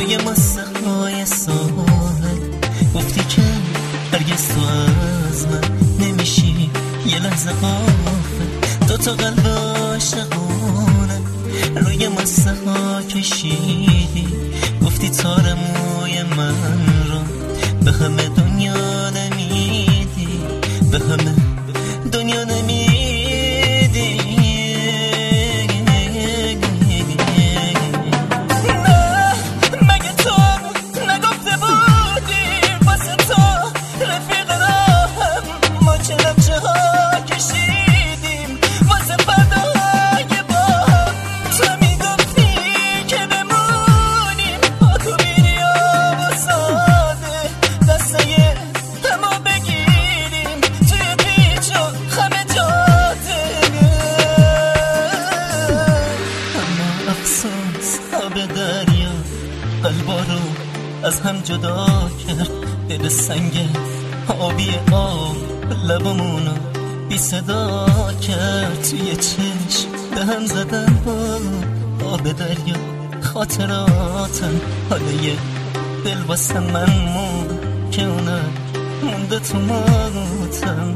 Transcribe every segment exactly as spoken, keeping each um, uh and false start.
روی مستخای ساحل گفتی که هرگز تو از من نمیشی یه لحظه غافل. دو تا قلب عاشقانه روی مستخا کشیدی، گفتی تار موی من رو به همه دنیا نمیدی، به همه دنیا نمیدی. قلبا رو از هم جدا کرد دل سنگ آبی آب، لبامونو بی صدا کرد. توی چشم به هم زدن با آب دریا خاطراتم، حالا یه دل واسه من مون که اونم مونده تو موتم.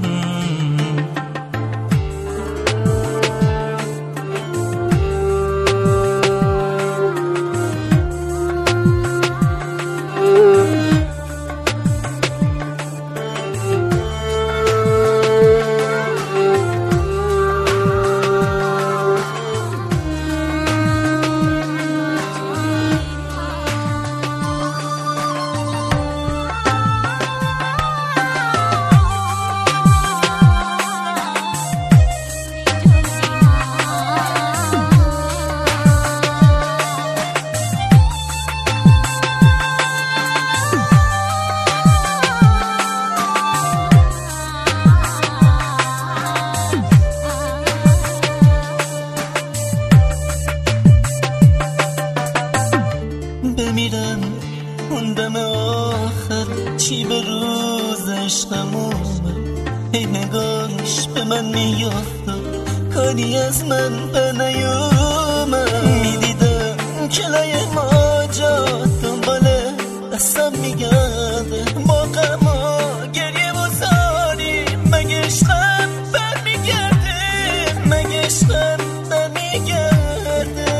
بمیرم اون دم آخر چی به روز عشقم اومد، ای نگاهش به من میافتاد کاری از من به نیومد. میدیدم کلای ماجاد دنباله دستم میگرده با غم و گریه و زاری، مگه عشقم بر میگرده، مگه عشقم بر میگرده.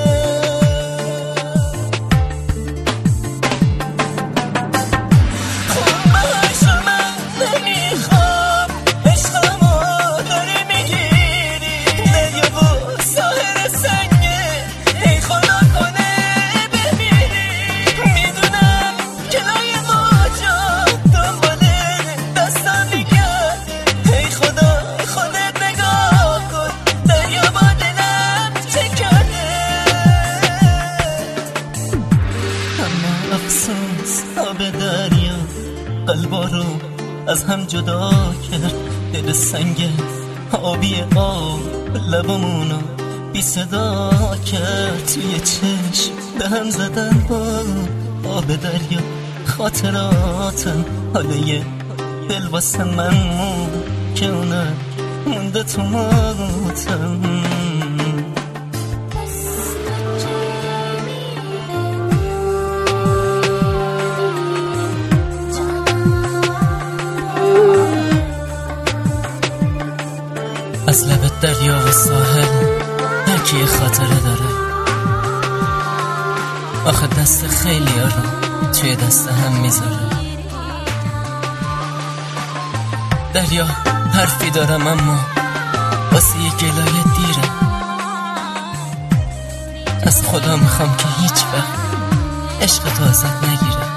آب دریا قلبا رو از هم جدا کرد دل سنگ آبی آب، لبامونو بی صدا کرد. توی چشم به هم زدن با آب دریا خاطراتم، حالا یه دل واسه من مون که اونم مونده تو موتم. از لب دریا و ساحل هر کی خاطره داره، آخه دست خیلی ها رو توی دست هم میذاره. دریا حرفی دارم اما واسه یه گلایه دیره، از خدا میخوام که هیچ وقت عشق تو ازت نگیره.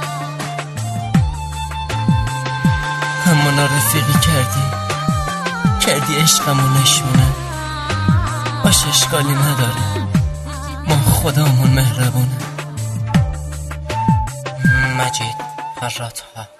همونا رفیقی کردی کردی عشقمو نشونه، باش اشکالی نداره ما خدامون مهربونه. مجید فراتها.